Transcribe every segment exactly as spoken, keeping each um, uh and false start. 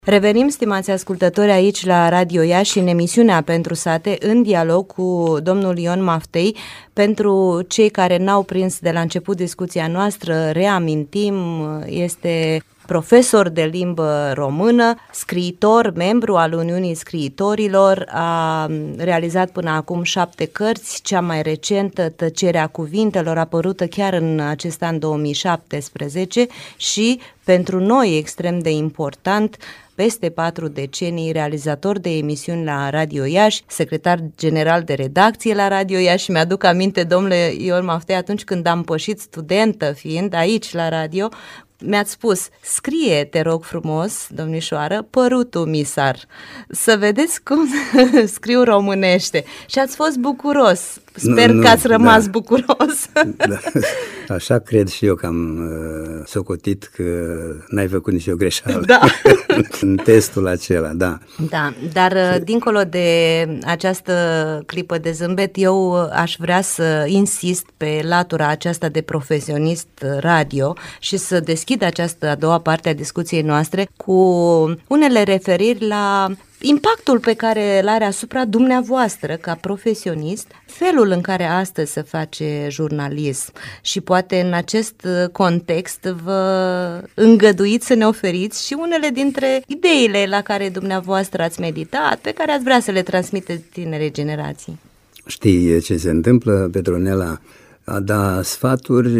Revenim, stimați ascultători, aici la Radio Iași, în emisiunea Pentru Sate, în dialog cu domnul Ion Maftei. Pentru cei care n-au prins de la început discuția noastră, reamintim, este profesor de limbă română, scriitor, membru al Uniunii Scriitorilor, a realizat până acum șapte cărți, cea mai recentă, Tăcerea cuvintelor, apărută chiar în acest an două mii șaptesprezece și, pentru noi extrem de important, peste patru decenii, realizator de emisiuni la Radio Iași, secretar general de redacție la Radio Iași. Și mi-aduc aminte, domnule Ion Maftei, atunci când am pășit studentă fiind aici la radio, mi-ați spus: scrie, te rog frumos, domnișoară, părutul misar, să vedeți cum scriu românește. Și ați fost bucuros. Sper nu, nu, că ați rămas da, bucuros. Da. Așa cred și eu că am uh, socotit că n-ai făcut nicio greșeală da. în testul acela, da. Da, dar și... dincolo de această clipă de zâmbet, eu aș vrea să insist pe latura aceasta de profesionist radio și să deschid această a doua parte a discuției noastre cu unele referiri la impactul pe care îl are asupra dumneavoastră ca profesionist, felul în care astăzi se face jurnalism și poate în acest context vă îngăduiți să ne oferiți și unele dintre ideile la care dumneavoastră ați meditat, pe care ați vrea să le transmiteți tinere generații. Știi ce se întâmplă, Petronela? A da sfaturi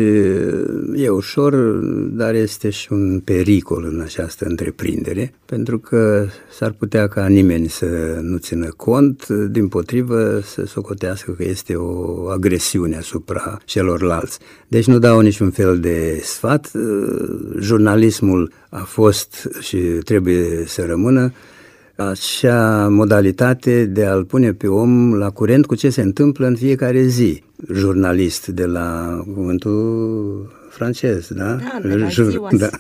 e ușor, dar este și un pericol în această întreprindere, pentru că s-ar putea ca nimeni să nu țină cont, dimpotrivă să socotească că este o agresiune asupra celorlalți. Deci nu dau niciun fel de sfat. Jurnalismul a fost și trebuie să rămână acea modalitate de a-l pune pe om la curent cu ce se întâmplă în fiecare zi. Jurnalist de la cuvântul francez, da? Da, de la Jur, ziua. Da.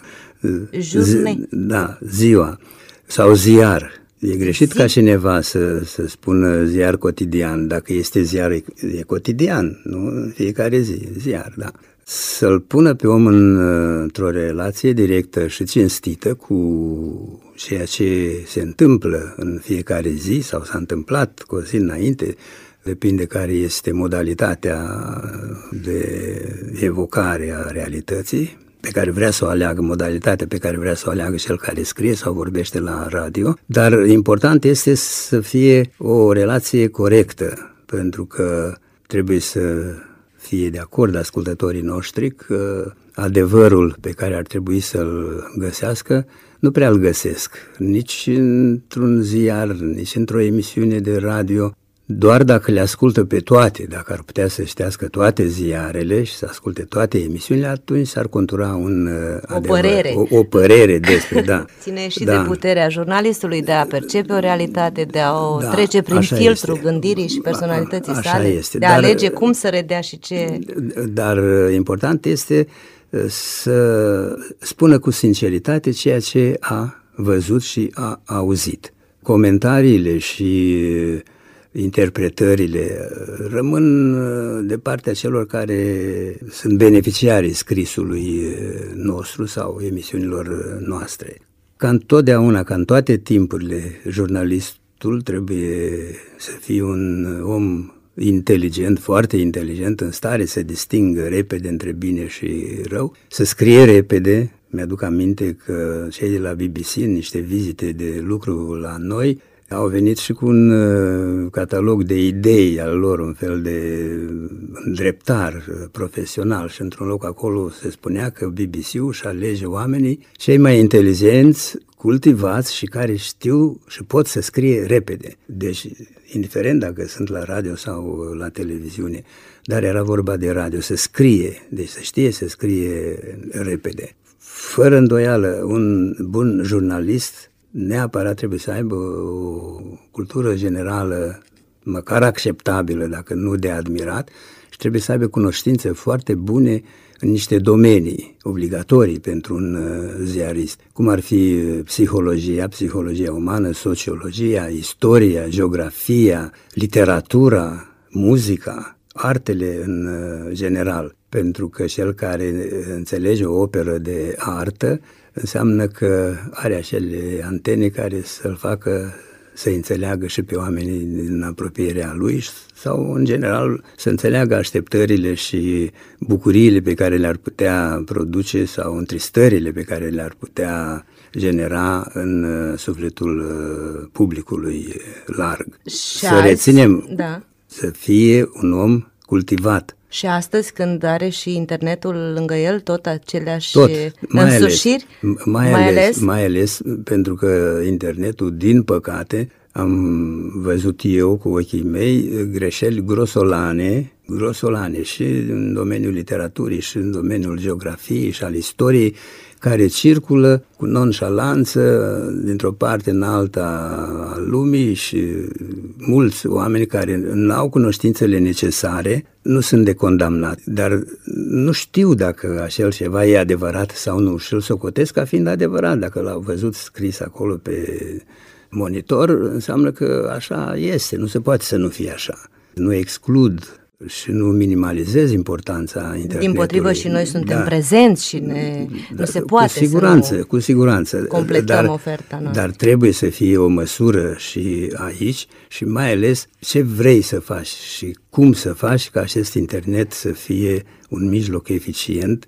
Zi, da, ziua. Sau ziar. E greșit Zi. ca cineva să, să spună ziar cotidian. Dacă este ziar, e, e cotidian, nu? În fiecare zi, ziar, da. Să-l pună pe om în, într-o relație directă și cinstită cu ceea ce se întâmplă în fiecare zi sau s-a întâmplat cu o zi înainte, depinde care este modalitatea de evocare a realității pe care vrea să o aleagă, modalitatea pe care vrea să o aleagă cel care scrie sau vorbește la radio, dar important este să fie o relație corectă, pentru că trebuie să fie de acord ascultătorii noștri că adevărul pe care ar trebui să-l găsească nu prea îl găsesc, nici într-un ziar, nici într-o emisiune de radio. Doar dacă le ascultă pe toate, dacă ar putea să ștească toate ziarele și să asculte toate emisiunile, atunci s-ar contura un o adevăr, părere. O, o părere despre, da. Ține și da. de puterea jurnalistului de a percepe o realitate, de a o da, trece prin filtrul este. gândirii și personalității așa sale, este. de Dar, a alege cum să redea și ce... Dar important este să spună cu sinceritate ceea ce a văzut și a auzit. Comentariile și interpretările rămân de partea celor care sunt beneficiarii scrisului nostru sau emisiunilor noastre. Ca întotdeauna, ca în toate timpurile, jurnalistul trebuie să fie un om inteligent, foarte inteligent, în stare să distingă repede între bine și rău, să scrie repede. Mi-aduc aminte că cei de la B B C, în niște vizite de lucru la noi, au venit și cu un uh, catalog de idei al lor, un fel de îndreptar uh, profesional, și într-un loc acolo se spunea că B B C-ul își alege oamenii cei mai inteligenți, cultivați și care știu și pot să scrie repede. Deci, indiferent dacă sunt la radio sau la televiziune, dar era vorba de radio, să scrie, deci să știe să scrie repede. Fără îndoială, un bun jurnalist neapărat trebuie să aibă o cultură generală măcar acceptabilă, dacă nu de admirat, și trebuie să aibă cunoștințe foarte bune în niște domenii obligatorii pentru un ziarist, cum ar fi psihologia, psihologia umană, sociologia, istoria, geografia, literatura, muzica, artele în general, pentru că cel care înțelege o operă de artă înseamnă că are acele antene care să-l facă să înțeleagă și pe oamenii din apropierea lui sau, în general, să înțeleagă așteptările și bucuriile pe care le-ar putea produce sau întristările pe care le-ar putea genera în sufletul publicului larg. Și să azi, reținem, da. să fie un om cultivat. Și astăzi, când are și internetul lângă el, tot aceleași tot, mai însușiri? Ales, mai, mai, ales, ales? mai ales pentru că internetul, din păcate, am văzut eu cu ochii mei greșeli grosolane, grosolane și în domeniul literaturii și în domeniul geografiei și al istoriei, care circulă cu nonșalanță dintr-o parte în alta a lumii și mulți oameni care nu au cunoștințele necesare nu sunt de condamnat, dar nu știu dacă așa ceva e adevărat sau nu și îl socotesc ca fiind adevărat. Dacă l-au văzut scris acolo pe monitor, înseamnă că așa este, nu se poate să nu fie așa. Nu exclud și nu minimalizez importanța internetului. Dimpotrivă, și noi suntem da. prezenți și ne, da, nu se poate cu siguranță, să nu cu siguranță. completăm dar, oferta noastră. Dar trebuie să fie o măsură și aici și mai ales ce vrei să faci și cum să faci ca acest internet să fie un mijloc eficient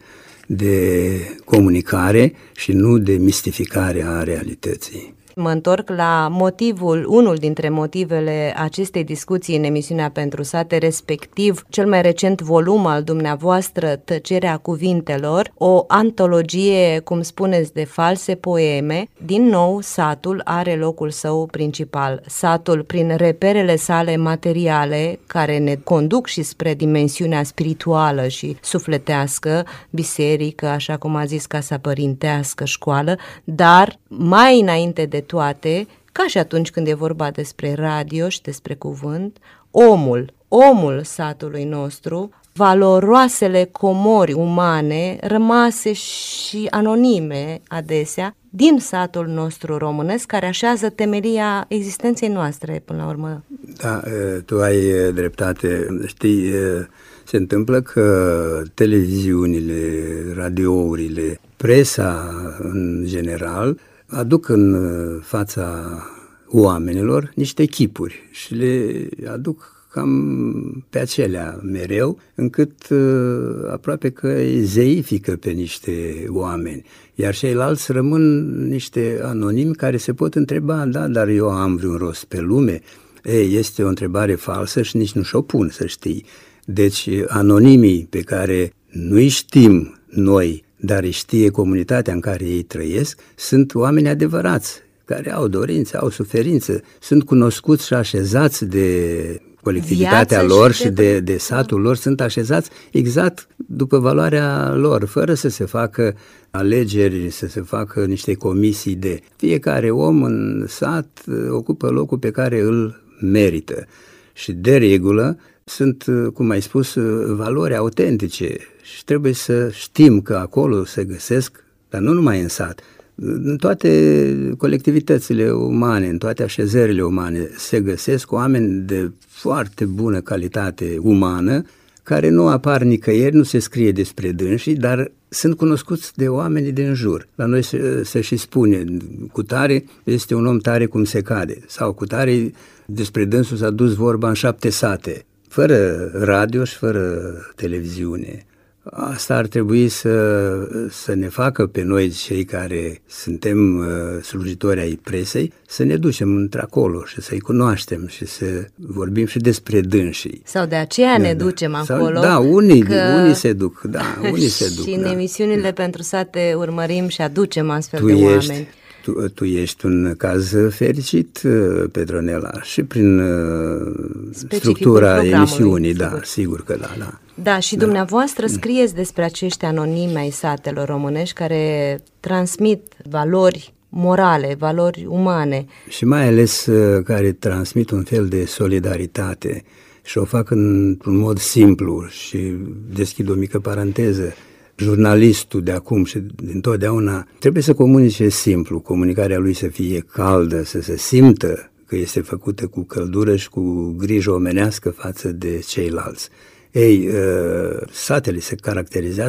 de comunicare și nu de mistificare a realității. Mă întorc la motivul, unul dintre motivele acestei discuții în emisiunea Pentru Sate, respectiv cel mai recent volum al dumneavoastră, Tăcerea cuvintelor, o antologie, cum spuneți, de false poeme. Din nou, satul are locul său principal. Satul, prin reperele sale materiale, care ne conduc și spre dimensiunea spirituală și sufletească, biserică, așa cum a zis, casa părintească, școală, dar mai înainte de toate, ca și atunci când e vorba despre radio și despre cuvânt, omul, omul satului nostru, valoroasele comori umane rămase și anonime adesea din satul nostru românesc, care așează temelia existenței noastre până la urmă. Da, tu ai dreptate. Știi, se întâmplă că televiziunile, radiourile, presa în general aduc în fața oamenilor niște chipuri și le aduc cam pe acelea mereu, încât uh, aproape că îi zeifică pe niște oameni. Iar ceilalți rămân niște anonimi care se pot întreba, da, dar eu am vreun rost pe lume? Ei, este o întrebare falsă și nici nu și-o pun, să știi. Deci anonimii pe care nu-i știm noi, dar îi știe comunitatea în care ei trăiesc, sunt oameni adevărați, care au dorințe, au suferință, sunt cunoscuți și așezați de colectivitatea Viață lor și și de, de satul lor, sunt așezați exact după valoarea lor, fără să se facă alegeri, să se facă niște comisii de... Fiecare om în sat ocupă locul pe care îl merită și de regulă sunt, cum ai spus, valori autentice și trebuie să știm că acolo se găsesc, dar nu numai în sat, în toate colectivitățile umane, în toate așezările umane se găsesc oameni de foarte bună calitate umană, care nu apar nicăieri, nu se scrie despre dânsii, dar sunt cunoscuți de oamenii din jur. La noi se, se și spune, cutare este un om tare cum se cade, sau cutare despre dânsul s-a dus vorba în șapte sate, fără radio și fără televiziune. Asta ar trebui să, să ne facă pe noi, cei care suntem uh, slujitori ai presei, să ne ducem într-acolo și să-i cunoaștem și să vorbim și despre dânsii. Sau de aceea da, ne da. ducem Sau, acolo. Da, unii, că... unii se duc, da, unii se duc. Și în da. emisiunile Pentru Sate urmărim și aducem astfel tu de ești, oameni. Tu, tu ești un caz fericit, Petronela, și prin Specificul structura emisiunii, da, sigur că da, da. Da, și da. Dumneavoastră scrieți despre acești anonimi ai satelor românești care transmit valori morale, valori umane. Și mai ales care transmit un fel de solidaritate și o fac într-un mod simplu și deschid o mică paranteză. Jurnalistul de acum și dintotdeauna trebuie să comunice simplu, comunicarea lui să fie caldă, să se simtă că este făcută cu căldură și cu grijă omenească față de ceilalți. Ei, satele se caracterizează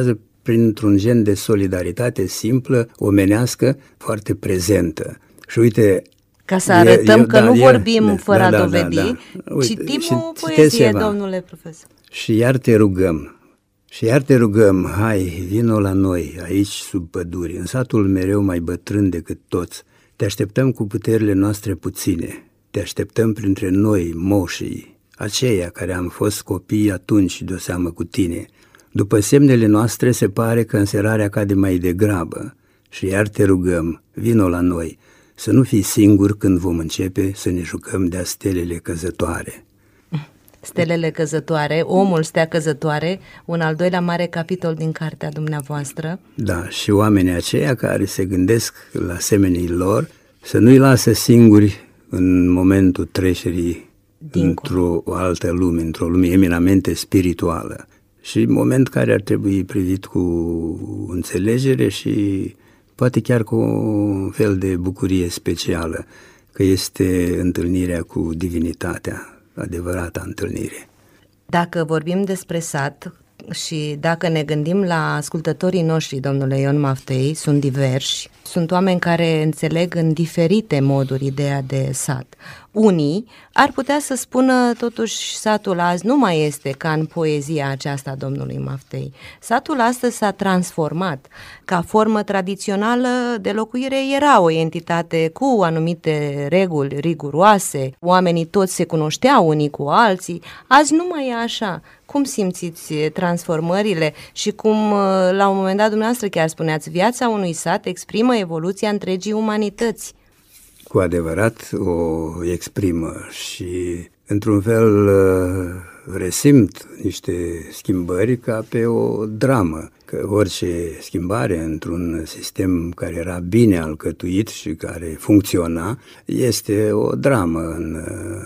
printr-un gen de solidaritate simplă, omenească, foarte prezentă. Și uite, ca să arătăm eu, că da, nu vorbim e, fără da, a da, dovedi, da, da. Uite, citim o poezie, domnule profesor. Și iar te rugăm, și iar te rugăm, hai, vino la noi, aici sub păduri, în satul mereu mai bătrân decât toți. Te așteptăm cu puterile noastre puține, te așteptăm printre noi, moșii, aceia care am fost copii atunci de-o seamă cu tine. După semnele noastre se pare că înserarea cade mai degrabă și iar te rugăm, vino la noi, să nu fii singur când vom începe să ne jucăm de-a stelele căzătoare. Stelele căzătoare, omul stea căzătoare, un al doilea mare capitol din cartea dumneavoastră. Da, și oamenii aceia care se gândesc la semenii lor să nu-i lasă singuri în momentul trecerii dincolo, într-o altă lume, într-o lume eminamente spirituală. Și moment care ar trebui privit cu înțelegere și poate chiar cu un fel de bucurie specială, că este întâlnirea cu divinitatea, adevărata întâlnire. Dacă vorbim despre sat și dacă ne gândim la ascultătorii noștri, domnule Ion Maftei, sunt diversi, sunt oameni care înțeleg în diferite moduri ideea de sat. Unii ar putea să spună totuși satul azi nu mai este ca în poezia aceasta a domnului Maftei. Satul astăzi s-a transformat. Ca formă tradițională de locuire era o entitate cu anumite reguli riguroase, oamenii toți se cunoșteau unii cu alții, azi nu mai e așa. Cum simțiți transformările și cum la un moment dat dumneavoastră chiar spuneați, viața unui sat exprimă evoluția întregii umanități? Cu adevărat o exprimă și într-un fel resimt niște schimbări ca pe o dramă, că orice schimbare într-un sistem care era bine alcătuit și care funcționa este o dramă în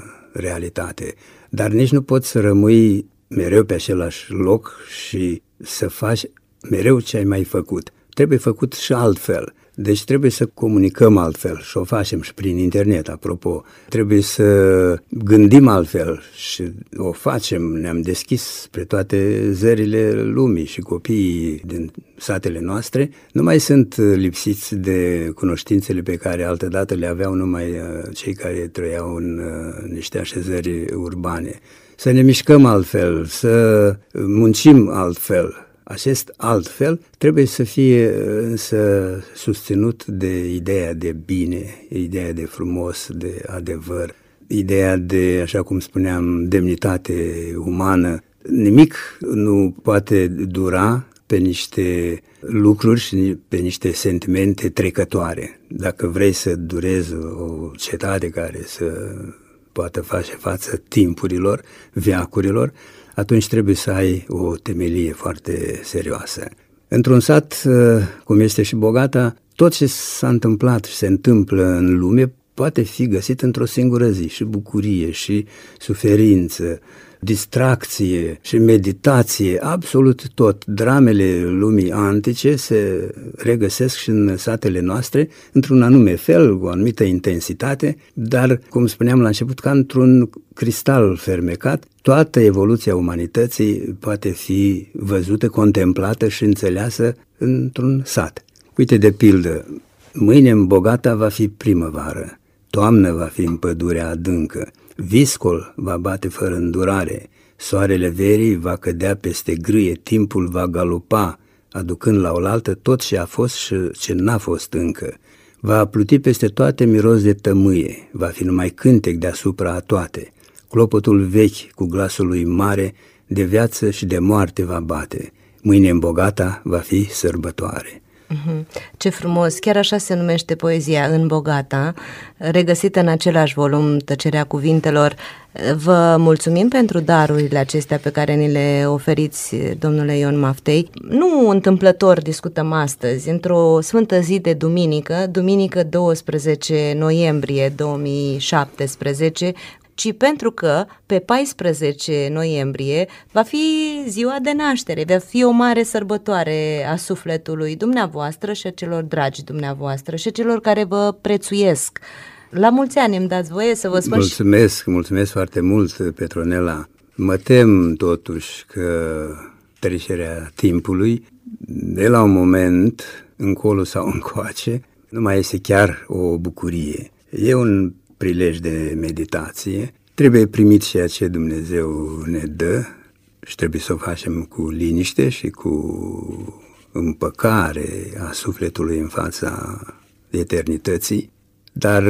realitate, dar nici nu poți să rămâi mereu pe același loc și să faci mereu ce ai mai făcut. Trebuie făcut și altfel. Deci trebuie să comunicăm altfel și o facem și prin internet, apropo. Trebuie să gândim altfel și o facem. Ne-am deschis spre toate zările lumii și copiii din satele noastre nu mai sunt lipsiți de cunoștințele pe care altădată le aveau numai cei care trăiau în niște așezări urbane. Să ne mișcăm altfel, să muncim altfel. Acest altfel trebuie să fie însă susținut de ideea de bine, ideea de frumos, de adevăr, ideea de, așa cum spuneam, demnitate umană. Nimic nu poate dura pe niște lucruri și pe niște sentimente trecătoare. Dacă vrei să durezi o cetate care să poată face față timpurilor, veacurilor, atunci trebuie să ai o temelie foarte serioasă. Într-un sat, cum este și Bogata, tot ce s-a întâmplat și se întâmplă în lume poate fi găsit într-o singură zi, și bucurie, și suferință, distracție și meditație, absolut tot. Dramele lumii antice se regăsesc și în satele noastre într-un anume fel, cu o anumită intensitate, dar, cum spuneam la început, ca într-un cristal fermecat, toată evoluția umanității poate fi văzută, contemplată și înțeleasă într-un sat. Uite, de pildă, mâine în Bogata va fi primăvară, toamnă va fi în pădurea adâncă, viscol va bate fără îndurare, soarele verii va cădea peste grâie, timpul va galopa, aducând la oaltă tot ce a fost și ce n-a fost încă. Va pluti peste toate miros de tămâie, va fi numai cântec deasupra a toate. Clopotul vechi cu glasul lui mare de viață și de moarte va bate. Mâine în Bogata va fi sărbătoare. Ce frumos! Chiar așa se numește poezia, În Bogata, regăsită în același volum, Tăcerea cuvintelor. Vă mulțumim pentru darurile acestea pe care ni le oferiți, domnule Ion Maftei. Nu întâmplător discutăm astăzi, într-o sfântă zi de duminică, duminică douăsprezece noiembrie două mii șaptesprezece, ci pentru că pe paisprezece noiembrie va fi ziua de naștere, va fi o mare sărbătoare a sufletului dumneavoastră și a celor dragi dumneavoastră și a celor care vă prețuiesc. La mulți ani, îmi dați voie să vă spun. Mulțumesc, mulțumesc foarte mult, Petronela. Mă tem totuși că trecerea timpului de la un moment încolo sau încoace, nu mai este chiar o bucurie. E un prilej de meditație, trebuie primit ceea ce Dumnezeu ne dă și trebuie să o facem cu liniște și cu împăcare a sufletului în fața eternității, dar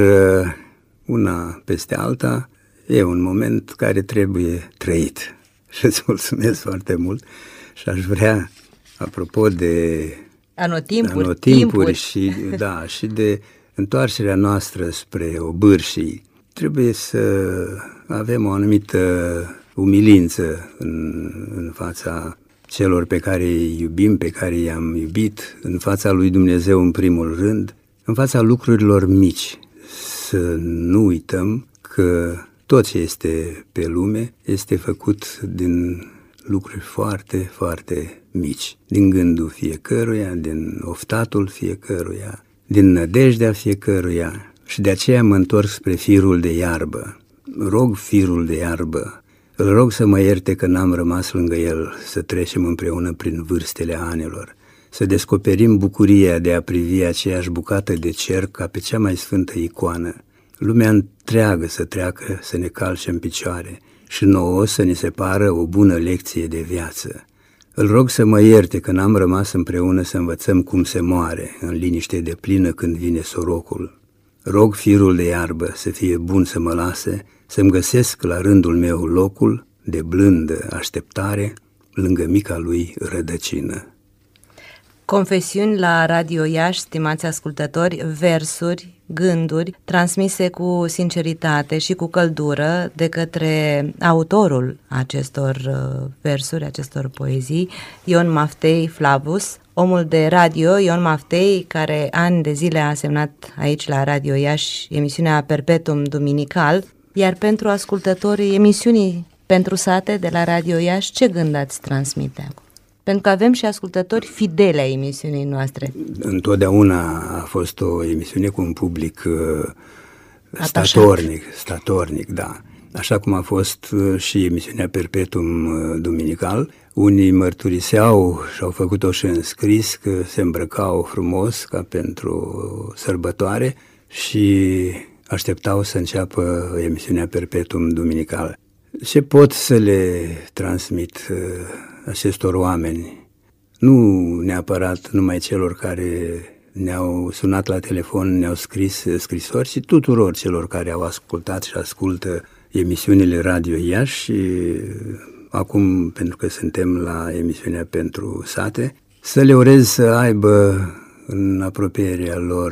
una peste alta e un moment care trebuie trăit. Și îți mulțumesc foarte mult și aș vrea, apropo de anotimpuri, anotimpuri și, da, și de întoarcerea noastră spre obârșii, trebuie să avem o anumită umilință în, în fața celor pe care îi iubim, pe care i-am iubit, în fața lui Dumnezeu în primul rând, în fața lucrurilor mici. Să nu uităm că tot ce este pe lume este făcut din lucruri foarte, foarte mici, din gândul fiecăruia, din oftatul fiecăruia, din nădejdea fiecăruia, și de aceea mă întorc spre firul de iarbă. Rog firul de iarbă, îl rog să mă ierte că n-am rămas lângă el, să trecem împreună prin vârstele anilor, să descoperim bucuria de a privi aceeași bucată de cer ca pe cea mai sfântă icoană, lumea întreagă să treacă, să ne calce în picioare și nouă să ne se pară o bună lecție de viață. Îl rog să mă ierte că n-am rămas împreună să învățăm cum se moare, în liniște deplină când vine sorocul. Rog firul de iarbă să fie bun să mă lase, să-mi găsesc la rândul meu locul de blândă așteptare lângă mica lui rădăcină. Confesiuni la Radio Iași, stimați ascultători, versuri, gânduri transmise cu sinceritate și cu căldură de către autorul acestor versuri, acestor poezii, Ion Maftei Flavus, omul de radio Ion Maftei, care ani de zile a semnat aici la Radio Iași emisiunea Perpetuum Duminical, iar pentru ascultătorii emisiunii Pentru Sate de la Radio Iași, ce gând ați transmite acum? Pentru că avem și ascultători fideli ai emisiunii noastre. Întotdeauna a fost o emisiune cu un public uh, statornic, statornic, da. Așa cum a fost uh, și emisiunea Perpetuum uh, Duminical. Unii mărturiseau și au făcut-o și în scris că se îmbrăcau frumos ca pentru sărbătoare și așteptau să înceapă emisiunea Perpetuum Duminical. Ce pot să le transmit uh, acestor oameni? Nu neapărat numai celor care ne-au sunat la telefon, ne-au scris scrisori, ci tuturor celor care au ascultat și ascultă emisiunile Radio Iași și acum, pentru că suntem la emisiunea Pentru Sate, să le urez să aibă în apropierea lor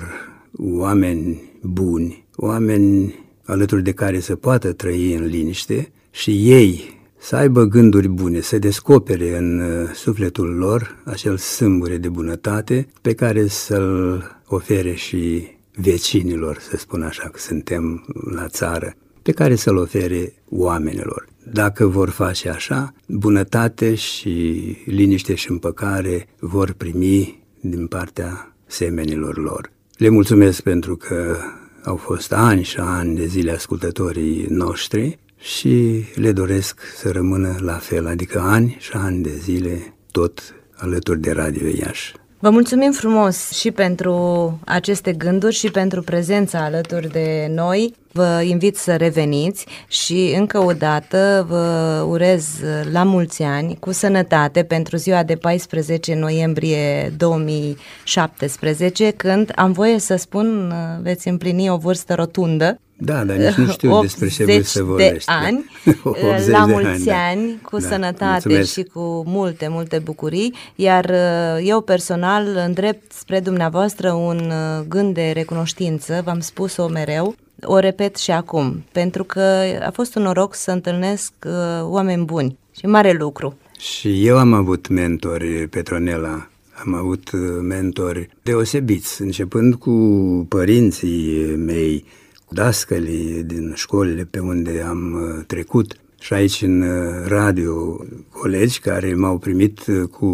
oameni buni, oameni alături de care să poată trăi în liniște și ei să aibă gânduri bune, să descopere în sufletul lor acel sâmbure de bunătate pe care să-l ofere și vecinilor, să spun așa, că suntem la țară, pe care să-l ofere oamenilor. Dacă vor face așa, bunătate și liniște și împăcare vor primi din partea semenilor lor. Le mulțumesc pentru că au fost ani și ani de zile ascultătorii noștri și le doresc să rămână la fel, adică ani și ani de zile tot alături de Radio Iași. Vă mulțumim frumos și pentru aceste gânduri și pentru prezența alături de noi. Vă invit să reveniți și încă o dată vă urez la mulți ani cu sănătate pentru ziua de paisprezece noiembrie două mii șaptesprezece, când, am voie să spun, veți împlini o vârstă rotundă. Da, dar nici nu știu despre ce vârstă vorbești. de ani, la mulți ani, cu da, sănătate mulțumesc. Și cu multe, multe bucurii, iar eu personal îndrept spre dumneavoastră un gând de recunoștință, v-am spus-o mereu, o repet și acum, pentru că a fost un noroc să întâlnesc uh, oameni buni și mare lucru. Și eu am avut mentori, Petronela, am avut mentori deosebiți, începând cu părinții mei, cu dascălii din școlile pe unde am trecut și aici în radio, colegi care m-au primit cu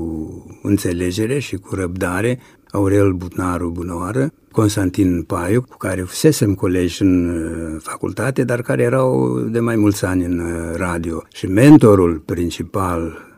înțelegere și cu răbdare, Aurel Butnaru Bunoară, Constantin Paiu, cu care fusesem colegi în facultate, dar care erau de mai mulți ani în radio. Și mentorul principal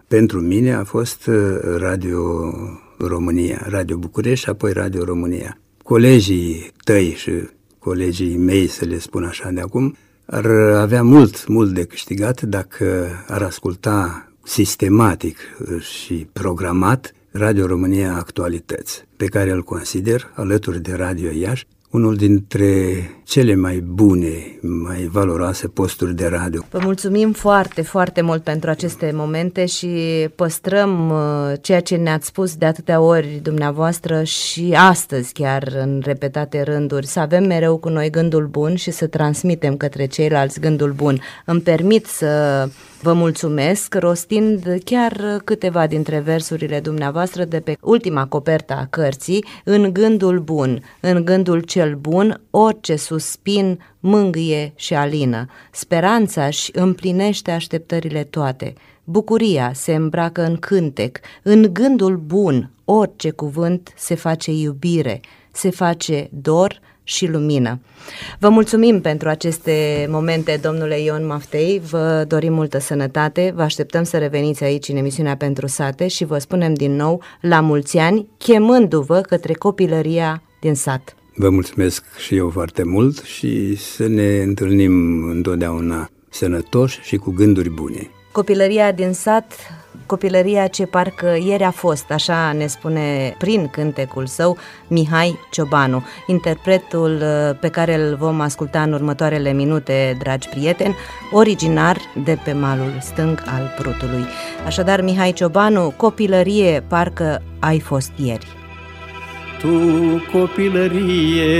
pentru mine a fost Radio România, Radio București și apoi Radio România. Colegii tăi și colegii mei, să le spun așa de acum, ar avea mult, mult de câștigat dacă ar asculta sistematic și programat Radio România Actualități, pe care îl consider, alături de Radio Iași, unul dintre cele mai bune, mai valoroase posturi de radio. Vă mulțumim foarte, foarte mult pentru aceste momente și păstrăm ceea ce ne-ați spus de atâtea ori dumneavoastră și astăzi chiar în repetate rânduri, să avem mereu cu noi gândul bun și să transmitem către ceilalți gândul bun. Îmi permit să vă mulțumesc rostind chiar câteva dintre versurile dumneavoastră de pe ultima copertă a cărții, în gândul bun, în gândul cel bun, orice suspin mângâie și alină. Speranța își împlinește așteptările toate. Bucuria se îmbracă în cântec, în gândul bun, orice cuvânt se face iubire, se face dor și lumină. Vă mulțumim pentru aceste momente, domnule Ion Maftei, vă dorim multă sănătate, vă așteptăm să reveniți aici în emisiunea Pentru Sate și vă spunem din nou la mulți ani, chemându-vă către copilăria din sat. Vă mulțumesc și eu foarte mult și să ne întâlnim întotdeauna sănătoși și cu gânduri bune. Copilăria din sat, copilăria ce parcă ieri a fost, așa ne spune prin cântecul său Mihai Ciobanu, interpretul pe care îl vom asculta în următoarele minute, dragi prieteni, originar de pe malul stâng al Prutului. Așadar, Mihai Ciobanu, copilărie parcă ai fost ieri. Tu, copilărie,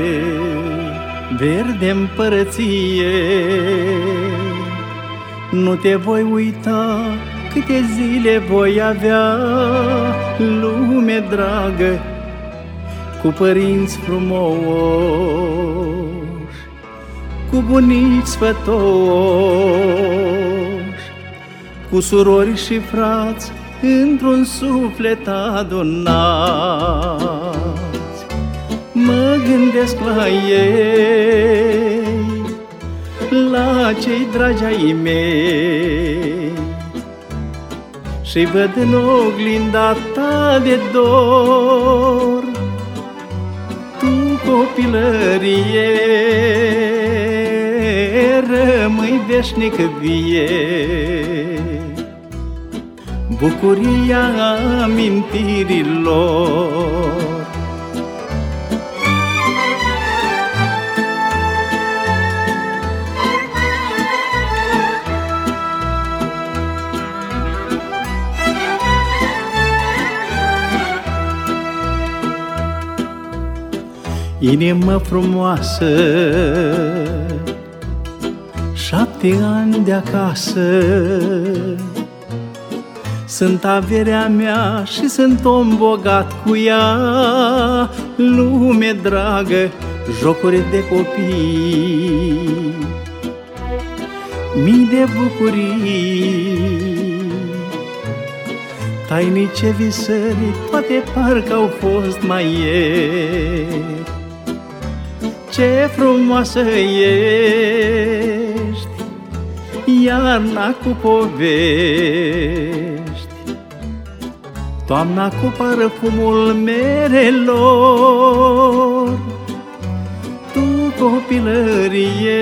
verde împărăție, nu te voi uita câte zile voi avea, lume dragă, cu părinți frumoși, cu bunici sfătoși, cu surori și frați, într-un suflet adunați. Mă gândesc la ei, la cei dragi ai mei, și văd în oglinda ta de dor, tu, copilărie, rămâi veșnic vie, bucuria amintirilor. Inimă frumoasă, șapte ani de acasă, sunt averea mea și sunt om bogat cu ea, lume dragă, jocuri de copii, mii de bucurii, tainice visări, toate parcă au fost mai ieri. Ce frumoasă ești, iarna cu povești, toamna cu parfumul merelor, tu, copilărie,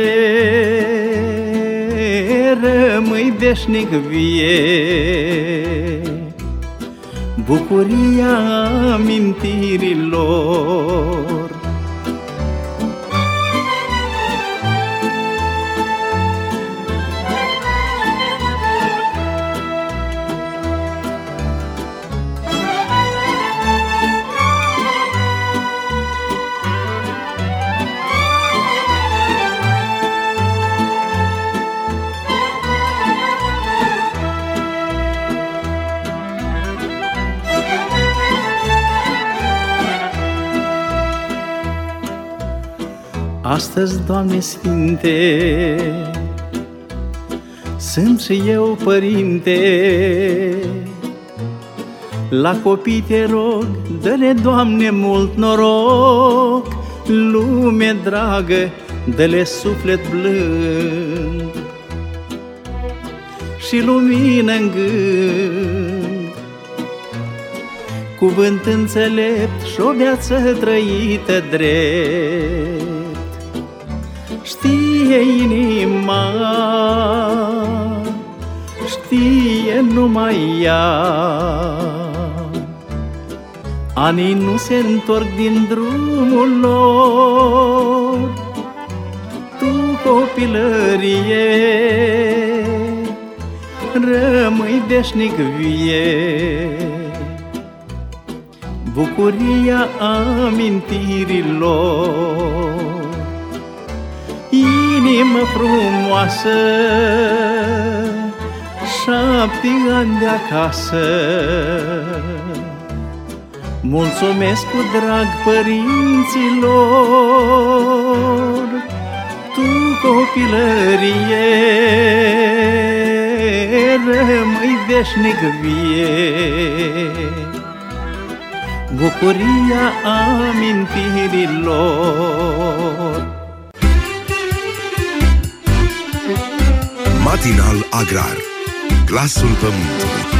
rămâi veșnic vie, bucuria amintirilor. Astăzi, Doamne Sfinte, sunt și eu părinte. La copii te rog, dă-le, Doamne, mult noroc, lume dragă, dă-le suflet blând și lumină în gând, cuvânt înțelept și o viață trăită drept. Știe inima, știe numai ea, anii nu se întorc din drumul lor. Tu, copilărie, rămâi veșnic vie, bucuria amintirilor. Inimă frumoasă, șapte ani de acasă, mulțumesc cu drag părinților. Tu, copilărie, rămâi veșnic vie, bucuria amintirilor. Matinal Agrar, Glasul Pământului.